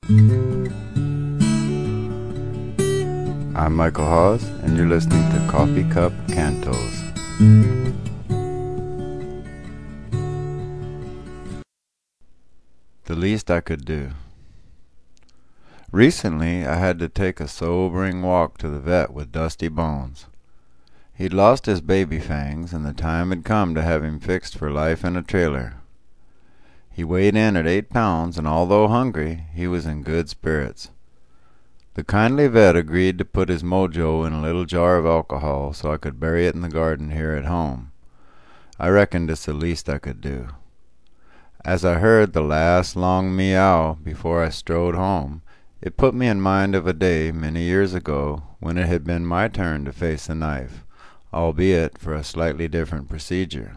I'm Michael Hawes, and you're listening to Coffee Cup Cantos. The least I could do. Recently, I had to take a sobering walk to the vet with Dusty Bones. He'd lost his baby fangs, and the time had come to have him fixed for life in a trailer. He weighed in at 8 pounds, and although hungry, he was in good spirits. The kindly vet agreed to put his mojo in a little jar of alcohol so I could bury it in the garden here at home. I reckoned it's the least I could do. As I heard the last long meow before I strode home, it put me in mind of a day many years ago when it had been my turn to face the knife, albeit for a slightly different procedure.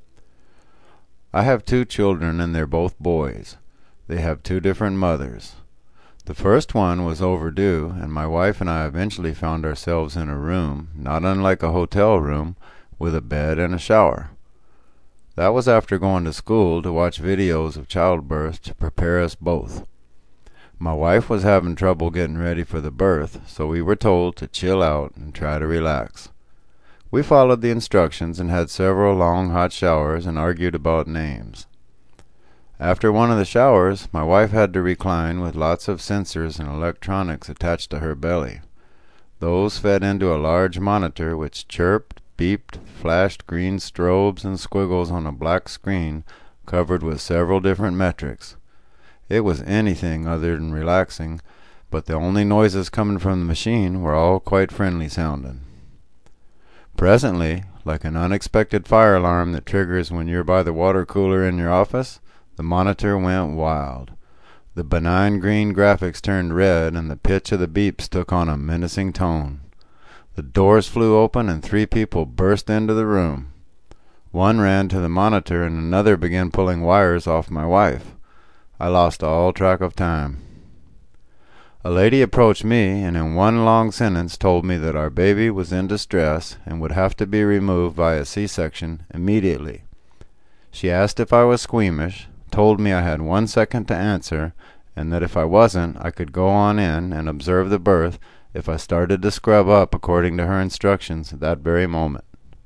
I have 2 children, and they're both boys. They have 2 different mothers. The first one was overdue, and my wife and I eventually found ourselves in a room, not unlike a hotel room, with a bed and a shower. That was after going to school to watch videos of childbirth to prepare us both. My wife was having trouble getting ready for the birth, so we were told to chill out and try to relax. We followed the instructions and had several long hot showers and argued about names. After one of the showers, my wife had to recline with lots of sensors and electronics attached to her belly. Those fed into a large monitor which chirped, beeped, flashed green strobes and squiggles on a black screen covered with several different metrics. It was anything other than relaxing, but the only noises coming from the machine were all quite friendly sounding. Presently, like an unexpected fire alarm that triggers when you're by the water cooler in your office, the monitor went wild. The benign green graphics turned red, and the pitch of the beeps took on a menacing tone. The doors flew open, and 3 people burst into the room. One ran to the monitor, and another began pulling wires off my wife. I lost all track of time. A lady approached me, and in one long sentence told me that our baby was in distress and would have to be removed by a C-section immediately. She asked if I was squeamish, told me I had 1 second to answer, and that if I wasn't, I could go on in and observe the birth if I started to scrub up according to her instructions at that very moment.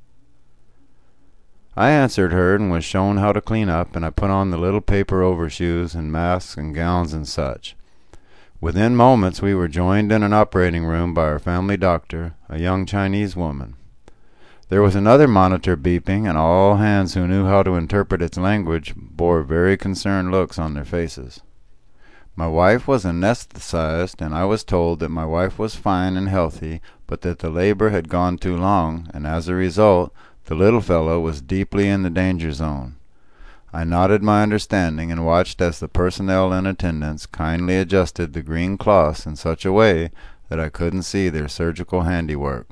I answered her and was shown how to clean up, and I put on the little paper overshoes and masks and gowns and such. Within moments we were joined in an operating room by our family doctor, a young Chinese woman. There was another monitor beeping, and all hands who knew how to interpret its language bore very concerned looks on their faces. My wife was anesthetized, and I was told that my wife was fine and healthy, but that the labor had gone too long, and as a result, the little fellow was deeply in the danger zone. I nodded my understanding and watched as the personnel in attendance kindly adjusted the green cloths in such a way that I couldn't see their surgical handiwork.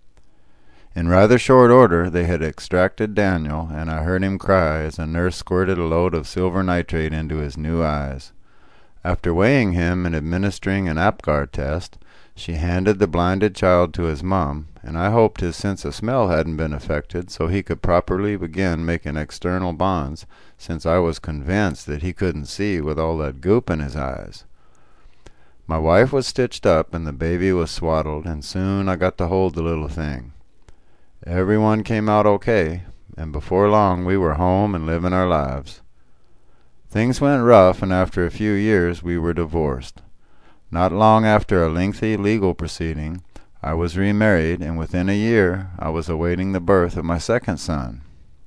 In rather short order they had extracted Daniel, and I heard him cry as a nurse squirted a load of silver nitrate into his new eyes. After weighing him and administering an APGAR test, she handed the blinded child to his mom, and I hoped his sense of smell hadn't been affected so he could properly begin making external bonds, since I was convinced that he couldn't see with all that goop in his eyes. My wife was stitched up and the baby was swaddled, and soon I got to hold the little thing. Everyone came out okay, and before long we were home and living our lives. Things went rough, and after a few years we were divorced. Not long after a lengthy legal proceeding, I was remarried, and within a year I was awaiting the birth of my second son.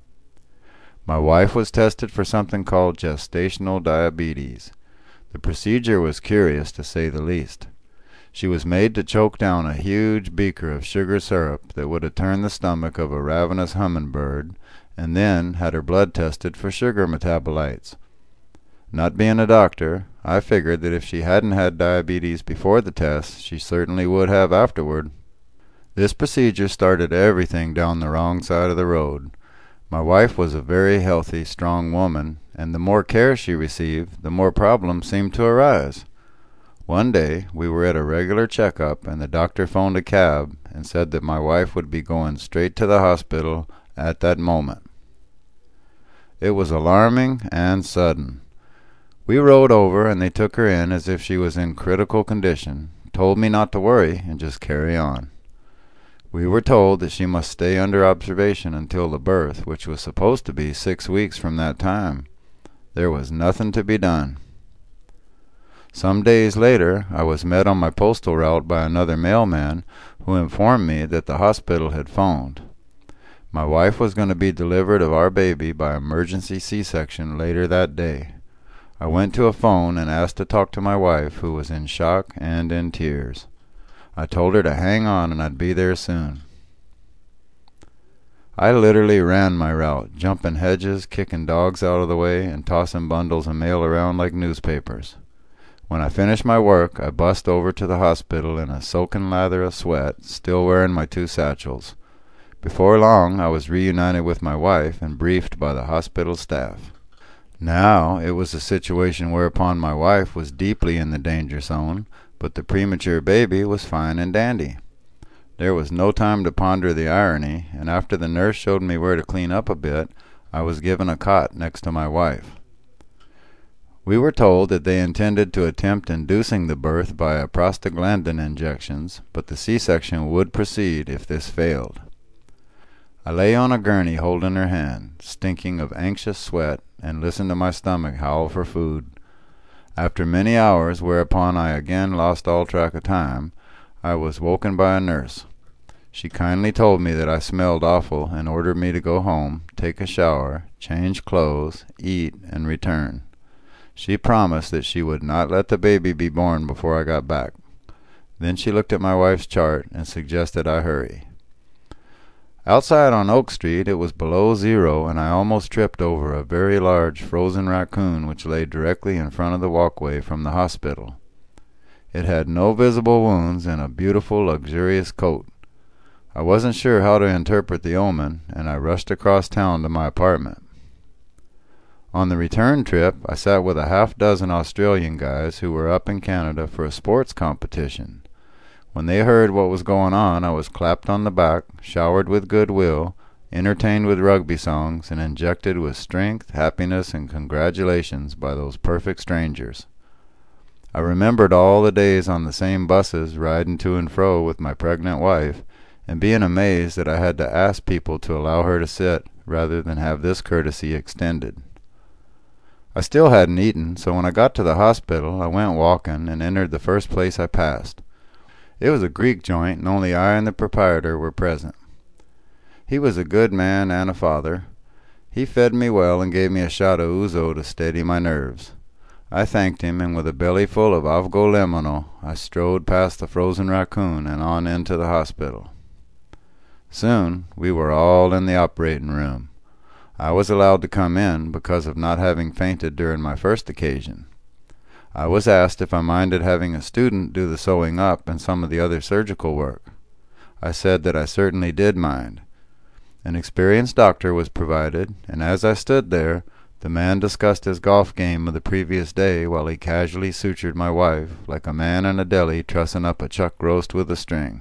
My wife was tested for something called gestational diabetes. The procedure was curious, to say the least. She was made to choke down a huge beaker of sugar syrup that would have turned the stomach of a ravenous hummingbird, and then had her blood tested for sugar metabolites. Not being a doctor, I figured that if she hadn't had diabetes before the test, she certainly would have afterward. This procedure started everything down the wrong side of the road. My wife was a very healthy, strong woman, and the more care she received, the more problems seemed to arise. One day, we were at a regular checkup, and the doctor phoned a cab and said that my wife would be going straight to the hospital at that moment. It was alarming and sudden. We rode over, and they took her in as if she was in critical condition, told me not to worry and just carry on. We were told that she must stay under observation until the birth, which was supposed to be 6 weeks from that time. There was nothing to be done. Some days later, I was met on my postal route by another mailman who informed me that the hospital had phoned. My wife was going to be delivered of our baby by emergency C-section later that day. I went to a phone and asked to talk to my wife, who was in shock and in tears. I told her to hang on and I'd be there soon. I literally ran my route, jumping hedges, kicking dogs out of the way, and tossing bundles of mail around like newspapers. When I finished my work, I bussed over to the hospital in a soaking lather of sweat, still wearing my 2 satchels. Before long, I was reunited with my wife and briefed by the hospital staff. Now, it was a situation whereupon my wife was deeply in the danger zone, but the premature baby was fine and dandy. There was no time to ponder the irony, and after the nurse showed me where to clean up a bit, I was given a cot next to my wife. We were told that they intended to attempt inducing the birth by prostaglandin injections, but the C-section would proceed if this failed. I lay on a gurney holding her hand, stinking of anxious sweat, and listened to my stomach howl for food. After many hours, whereupon I again lost all track of time, I was woken by a nurse. She kindly told me that I smelled awful and ordered me to go home, take a shower, change clothes, eat, and return. She promised that she would not let the baby be born before I got back. Then she looked at my wife's chart and suggested I hurry. Outside on Oak Street it was below zero, and I almost tripped over a very large frozen raccoon which lay directly in front of the walkway from the hospital. It had no visible wounds and a beautiful, luxurious coat. I wasn't sure how to interpret the omen, and I rushed across town to my apartment. On the return trip, I sat with a half-dozen Australian guys who were up in Canada for a sports competition. When they heard what was going on, I was clapped on the back, showered with goodwill, entertained with rugby songs, and injected with strength, happiness, and congratulations by those perfect strangers. I remembered all the days on the same buses, riding to and fro with my pregnant wife, and being amazed that I had to ask people to allow her to sit rather than have this courtesy extended. I still hadn't eaten, so when I got to the hospital, I went walking and entered the first place I passed. It was a Greek joint, and only I and the proprietor were present. He was a good man and a father. He fed me well and gave me a shot of ouzo to steady my nerves. I thanked him, and with a belly full of avgolemono, I strode past the frozen raccoon and on into the hospital. Soon we were all in the operating room. I was allowed to come in because of not having fainted during my first occasion. I was asked if I minded having a student do the sewing up and some of the other surgical work. I said that I certainly did mind. An experienced doctor was provided, and as I stood there, the man discussed his golf game of the previous day while he casually sutured my wife like a man in a deli trussing up a chuck roast with a string.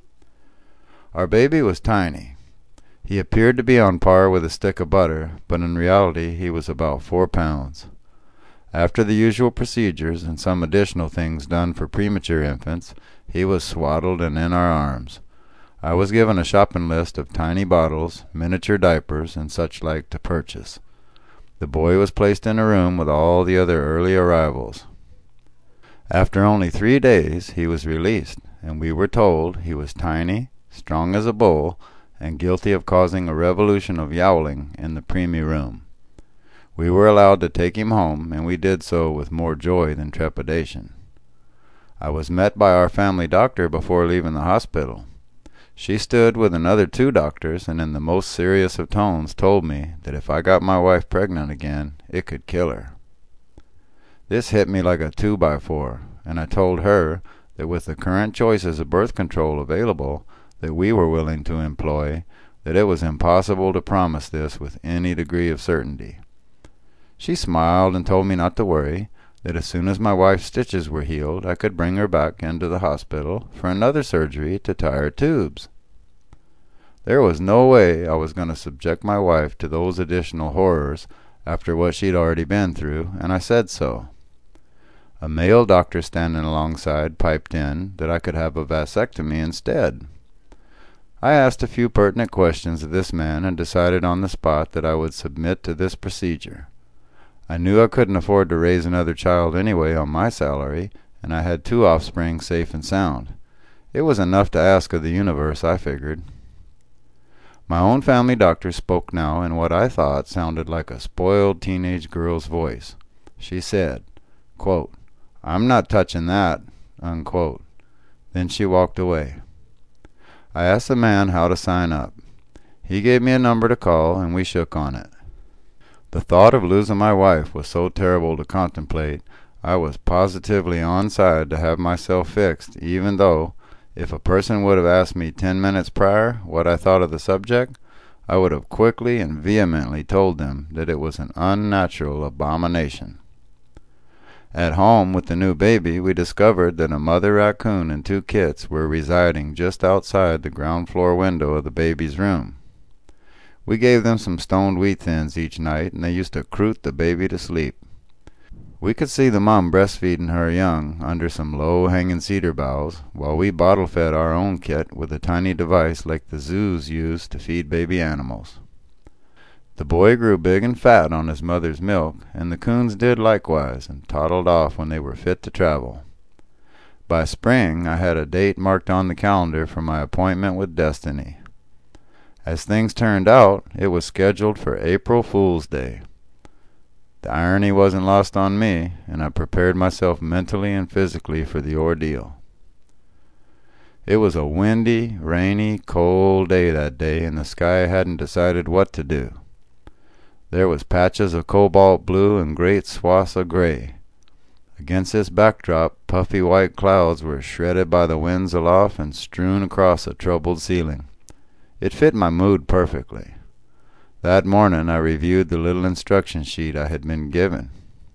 Our baby was tiny. He appeared to be on par with a stick of butter, but in reality he was about 4 pounds. After the usual procedures and some additional things done for premature infants, he was swaddled and in our arms. I was given a shopping list of tiny bottles, miniature diapers, and such like to purchase. The boy was placed in a room with all the other early arrivals. After only 3 days he was released, and we were told he was tiny, strong as a bull, and guilty of causing a revolution of yowling in the preemie room. We were allowed to take him home, and we did so with more joy than trepidation. I was met by our family doctor before leaving the hospital. She stood with another 2 doctors, and in the most serious of tones told me that if I got my wife pregnant again, it could kill her. This hit me like a 2x4, and I told her that with the current choices of birth control available that we were willing to employ, that it was impossible to promise this with any degree of certainty. She smiled and told me not to worry, that as soon as my wife's stitches were healed, I could bring her back into the hospital for another surgery to tie her tubes. There was no way I was going to subject my wife to those additional horrors after what she'd already been through, and I said so. A male doctor standing alongside piped in that I could have a vasectomy instead. I asked a few pertinent questions of this man and decided on the spot that I would submit to this procedure. I knew I couldn't afford to raise another child anyway on my salary, and I had 2 offspring safe and sound. It was enough to ask of the universe, I figured. My own family doctor spoke now in what I thought sounded like a spoiled teenage girl's voice. She said, quote, "I'm not touching that," unquote. Then she walked away. I asked the man how to sign up. He gave me a number to call, and we shook on it. The thought of losing my wife was so terrible to contemplate, I was positively on side to have myself fixed, even though, if a person would have asked me 10 minutes prior what I thought of the subject, I would have quickly and vehemently told them that it was an unnatural abomination. At home with the new baby, we discovered that a mother raccoon and 2 kits were residing just outside the ground floor window of the baby's room. We gave them some stoned wheat thins each night, and they used to croot the baby to sleep. We could see the mom breastfeeding her young under some low-hanging cedar boughs, while we bottle-fed our own kit with a tiny device like the zoos use to feed baby animals. The boy grew big and fat on his mother's milk, and the coons did likewise, and toddled off when they were fit to travel. By spring, I had a date marked on the calendar for my appointment with Destiny. As things turned out, it was scheduled for April Fool's Day. The irony wasn't lost on me, and I prepared myself mentally and physically for the ordeal. It was a windy, rainy, cold day that day, and the sky hadn't decided what to do. There was patches of cobalt blue and great swaths of gray. Against this backdrop, puffy white clouds were shredded by the winds aloft and strewn across a troubled ceiling. It fit my mood perfectly. That morning I reviewed the little instruction sheet I had been given.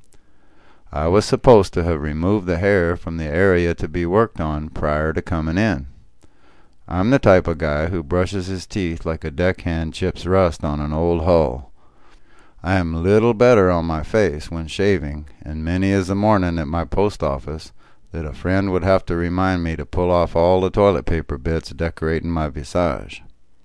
I was supposed to have removed the hair from the area to be worked on prior to coming in. I'm the type of guy who brushes his teeth like a deckhand chips rust on an old hull. I am little better on my face when shaving, and many is the morning at my post office that a friend would have to remind me to pull off all the toilet paper bits decorating my visage.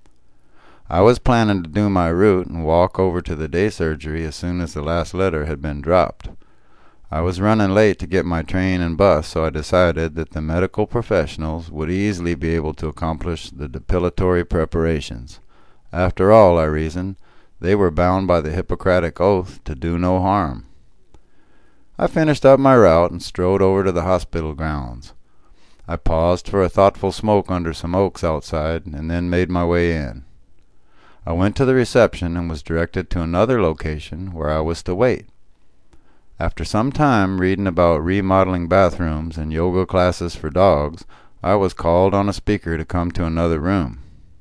I was planning to do my route and walk over to the day surgery as soon as the last letter had been dropped. I was running late to get my train and bus, so I decided that the medical professionals would easily be able to accomplish the depilatory preparations. After all, I reasoned, they were bound by the Hippocratic Oath to do no harm. I finished up my route and strode over to the hospital grounds. I paused for a thoughtful smoke under some oaks outside, and then made my way in. I went to the reception and was directed to another location where I was to wait. After some time reading about remodeling bathrooms and yoga classes for dogs, I was called on a speaker to come to another room.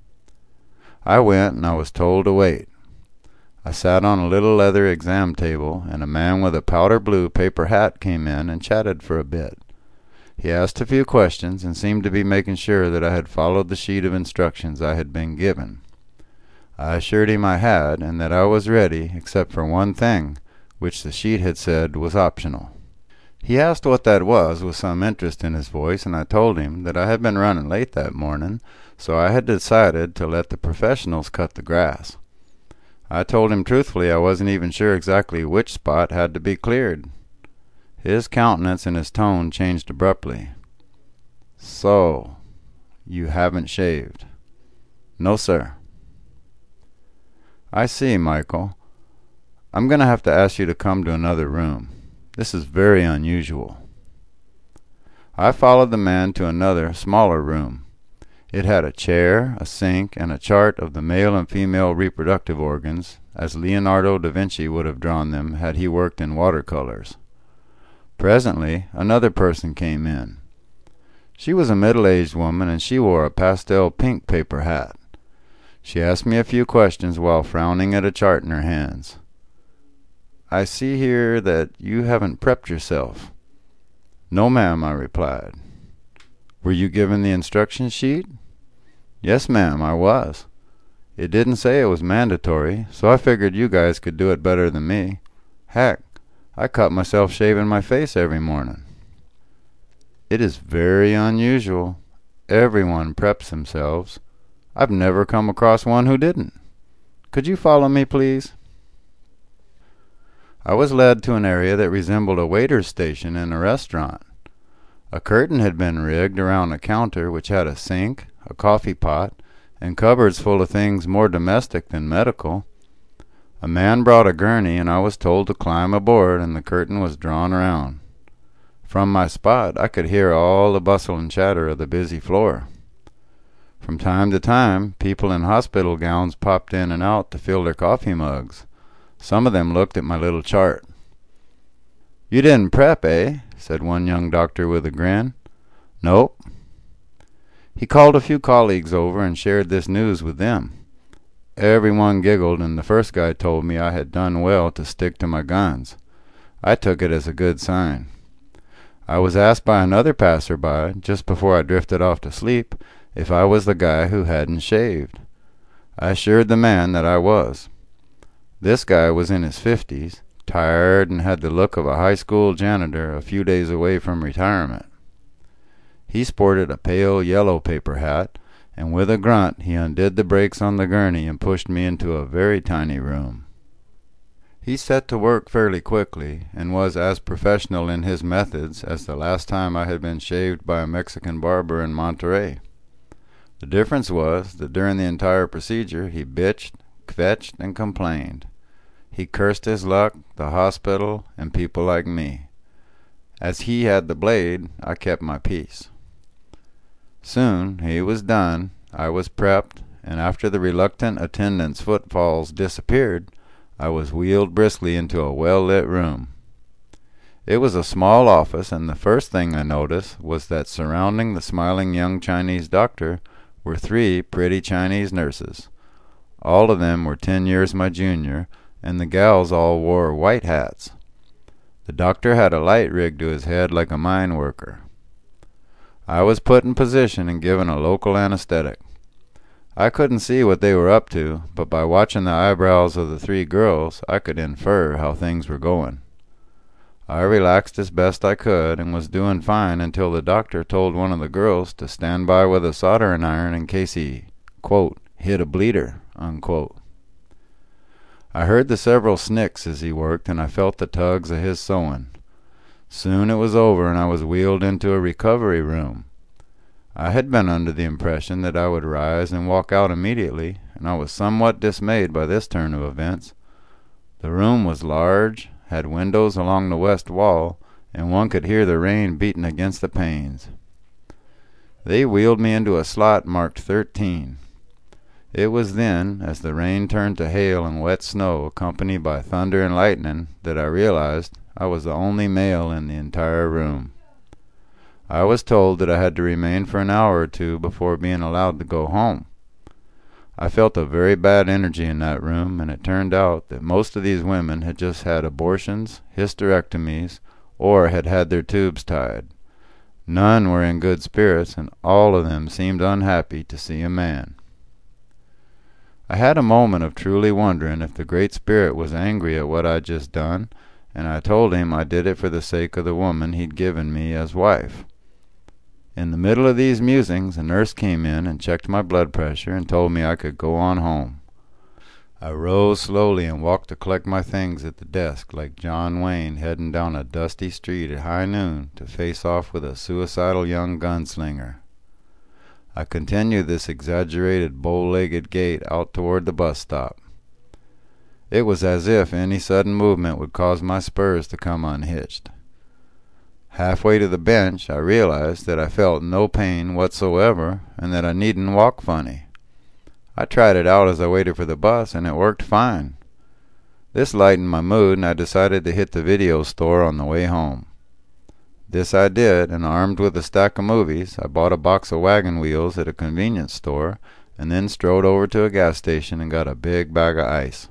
I went, and I was told to wait. I sat on a little leather exam table, and a man with a powder blue paper hat came in and chatted for a bit. He asked a few questions and seemed to be making sure that I had followed the sheet of instructions I had been given. I assured him I had, and that I was ready, except for one thing, which the sheet had said was optional. He asked what that was with some interest in his voice, and I told him that I had been running late that morning, so I had decided to let the professionals cut the grass. I told him truthfully I wasn't even sure exactly which spot had to be cleared. His countenance and his tone changed abruptly. "So, you haven't shaved?" "No, sir." "I see, Michael. I'm going to have to ask you to come to another room. This is very unusual." I followed the man to another, smaller room. It had a chair, a sink, and a chart of the male and female reproductive organs, as Leonardo da Vinci would have drawn them had he worked in watercolors. Presently, another person came in. She was a middle-aged woman, and she wore a pastel pink paper hat. She asked me a few questions while frowning at a chart in her hands. "I see here that you haven't prepped yourself." "No, ma'am," I replied. "Were you given the instruction sheet?" "Yes, ma'am, I was. It didn't say it was mandatory, so I figured you guys could do it better than me. Heck, I cut myself shaving my face every morning." It is very unusual. Everyone preps themselves. I've never come across one who didn't. Could you follow me, please?" I was led to an area that resembled a waiter's station in a restaurant. A curtain had been rigged around a counter which had a sink, a coffee pot, and cupboards full of things more domestic than medical. A man brought a gurney, and I was told to climb aboard, and the curtain was drawn around. From my spot I could hear all the bustle and chatter of the busy floor. From time to time, people in hospital gowns popped in and out to fill their coffee mugs. Some of them looked at my little chart. "You didn't prep, eh?" said one young doctor with a grin. "Nope." He called a few colleagues over and shared this news with them. Everyone giggled, and the first guy told me I had done well to stick to my guns. I took it as a good sign. I was asked by another passerby, just before I drifted off to sleep, if I was the guy who hadn't shaved. I assured the man that I was. This guy was in his 50s, tired, and had the look of a high school janitor a few days away from retirement. He sported a pale yellow paper hat, and with a grunt he undid the brakes on the gurney and pushed me into a very tiny room. He set to work fairly quickly, and was as professional in his methods as the last time I had been shaved by a Mexican barber in Monterey. The difference was that during the entire procedure he bitched, kvetched, and complained. He cursed his luck, the hospital, and people like me. As he had the blade, I kept my peace. Soon he was done, I was prepped, and after the reluctant attendant's footfalls disappeared, I was wheeled briskly into a well-lit room. It was a small office, and the first thing I noticed was that surrounding the smiling young Chinese doctor were 3 pretty Chinese nurses. All of them were 10 years my junior, and the gals all wore white hats. The doctor had a light rigged to his head like a mine worker. I was put in position and given a local anesthetic. I couldn't see what they were up to, but by watching the eyebrows of the 3 girls, I could infer how things were going. I relaxed as best I could and was doing fine until the doctor told one of the girls to stand by with a soldering iron in case he, quote, hit a bleeder, unquote. I heard the several snicks as he worked, and I felt the tugs of his sewing. Soon it was over, and I was wheeled into a recovery room. I had been under the impression that I would rise and walk out immediately, and I was somewhat dismayed by this turn of events. The room was large, had windows along the west wall, and one could hear the rain beating against the panes. They wheeled me into a slot marked 13. It was then, as the rain turned to hail and wet snow accompanied by thunder and lightning, that I realized I was the only male in the entire room. I was told that I had to remain for an hour or 2 before being allowed to go home. I felt a very bad energy in that room, and it turned out that most of these women had just had abortions, hysterectomies, or had had their tubes tied. None were in good spirits, and all of them seemed unhappy to see a man. I had a moment of truly wondering if the Great Spirit was angry at what I'd just done, and I told him I did it for the sake of the woman he'd given me as wife. In the middle of these musings, a nurse came in and checked my blood pressure and told me I could go on home. I rose slowly and walked to collect my things at the desk like John Wayne heading down a dusty street at high noon to face off with a suicidal young gunslinger. I continued this exaggerated bow-legged gait out toward the bus stop. It was as if any sudden movement would cause my spurs to come unhitched. Halfway to the bench, I realized that I felt no pain whatsoever and that I needn't walk funny. I tried it out as I waited for the bus, and it worked fine. This lightened my mood, and I decided to hit the video store on the way home. This I did, and armed with a stack of movies, I bought a box of wagon wheels at a convenience store, and then strode over to a gas station and got a big bag of ice.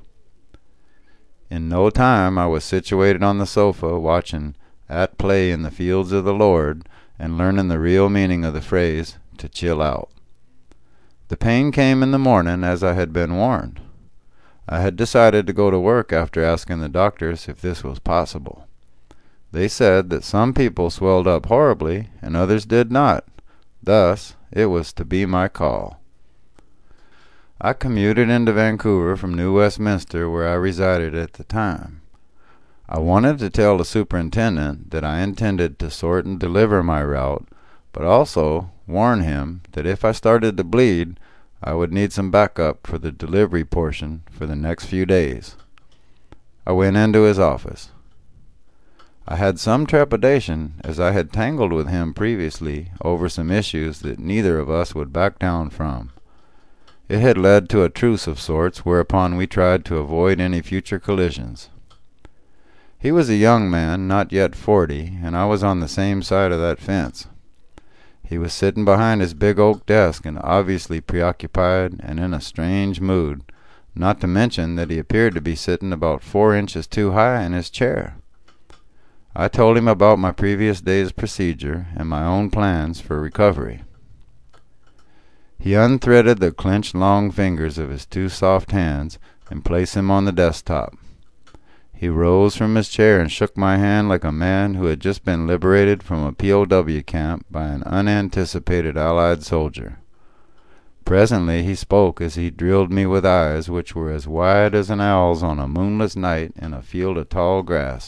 In no time I was situated on the sofa watching At Play in the Fields of the Lord and learning the real meaning of the phrase, to chill out. The pain came in the morning as I had been warned. I had decided to go to work after asking the doctors if this was possible. They said that some people swelled up horribly and others did not. Thus, it was to be my call. I commuted into Vancouver from New Westminster, where I resided at the time. I wanted to tell the superintendent that I intended to sort and deliver my route, but also warn him that if I started to bleed, I would need some backup for the delivery portion for the next few days. I went into his office. I had some trepidation, as I had tangled with him previously over some issues that neither of us would back down from. It had led to a truce of sorts, whereupon we tried to avoid any future collisions. He was a young man, not yet 40, and I was on the same side of that fence. He was sitting behind his big oak desk and obviously preoccupied and in a strange mood, not to mention that he appeared to be sitting about 4 inches too high in his chair. I told him about my previous day's procedure and my own plans for recovery. He unthreaded the clenched long fingers of his 2 soft hands and placed them on the desktop. He rose from his chair and shook my hand like a man who had just been liberated from a POW camp by an unanticipated Allied soldier. Presently he spoke as he drilled me with eyes which were as wide as an owl's on a moonless night in a field of tall grass.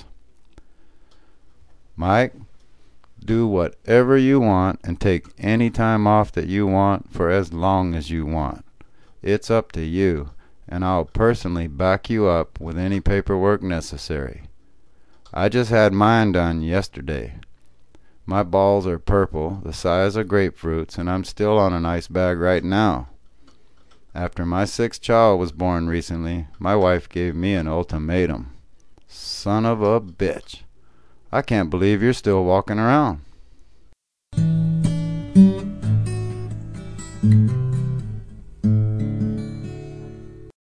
"Mike, do whatever you want and take any time off that you want for as long as you want. It's up to you, and I'll personally back you up with any paperwork necessary. I just had mine done yesterday. My balls are purple, the size of grapefruits, and I'm still on an ice bag right now. After my 6th child was born recently, my wife gave me an ultimatum. Son of a bitch. I can't believe you're still walking around."